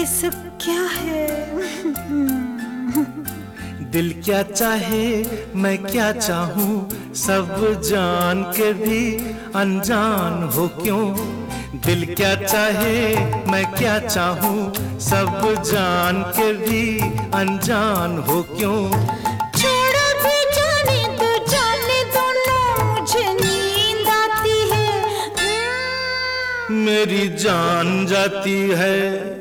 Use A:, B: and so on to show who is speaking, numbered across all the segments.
A: सब क्या है?
B: दिल क्या चाहे मैं क्या चाहूँ, सब जान के भी अनजान हो क्यों। दिल क्या चाहे मैं क्या चाहूँ, सब जान के भी अनजान हो क्यों।
A: छोड़ो भी जाने तो जाने दो ना, मुझे नींद आती है।
B: मेरी जान जाती है।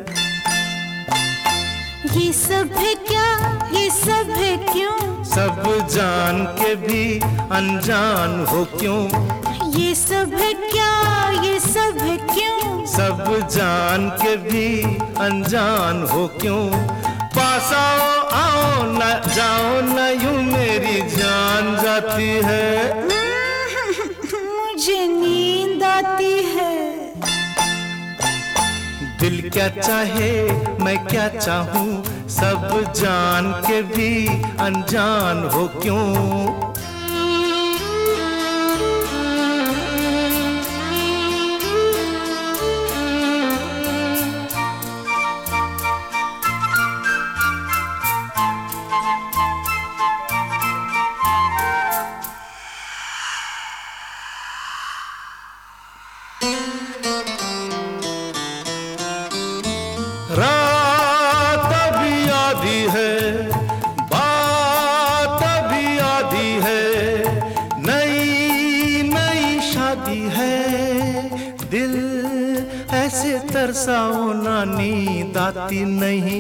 A: ये सब है क्या, ये सब है क्यों।
B: सब जान के भी अनजान हो क्यों।
A: ये सब है क्या, ये सब है क्यों।
B: सब जान के भी अनजान हो क्यों। पास आओ आओ न जाओ न यूं मेरी जान जाती है।
A: मुझे नींद आती है।
B: दिल क्या चाहे मैं क्या चाहूँ, सब जान के भी अनजान हो क्यों। रात अभी आधी है, बात अभी आधी है, नई नई शादी है। दिल ऐसे तरसाओ ना, नींद आती नहीं,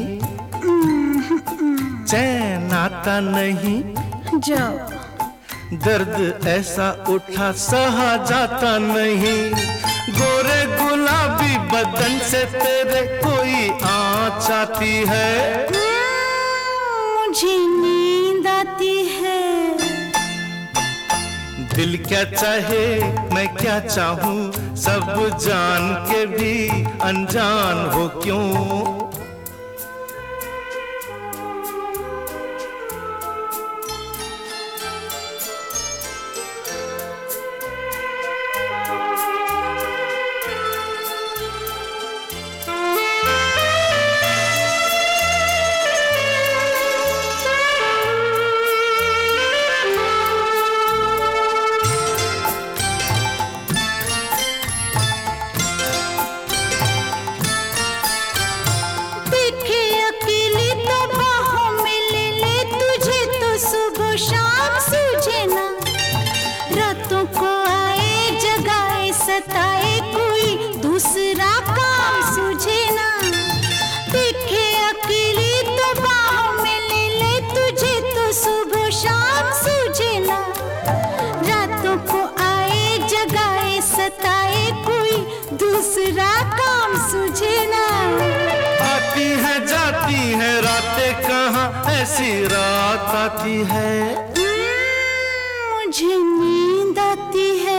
B: चैन आता नहीं।
A: जाओ।
B: दर्द ऐसा उठा सहा जाता नहीं। गोरे गुलाबी बदन से तेरे कोई आँच आती है।
A: मुझे नींद आती है।
B: दिल क्या चाहे मैं क्या चाहूँ, सब जान के भी अनजान हो क्यों।
A: सताए कोई दूसरा काम सूझे ना। देखे अकेली तो बाहों में ले ले, तुझे तो सुबह शाम सूझे ना। रातों को आए जगाए सताए कोई दूसरा काम सूझे ना।
B: आती है जाती है रातें कहाँ, ऐसी रात आती है।
A: मुझे नींद आती है।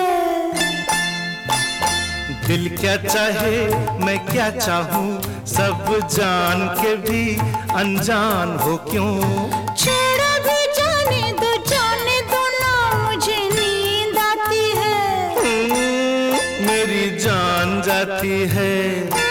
B: दिल क्या चाहे मैं क्या चाहूँ, सब जान के भी अनजान हो क्यों।
A: छोड़ो भी जाने दो ना, मुझे नींद आती है।
B: मेरी जान जाती है।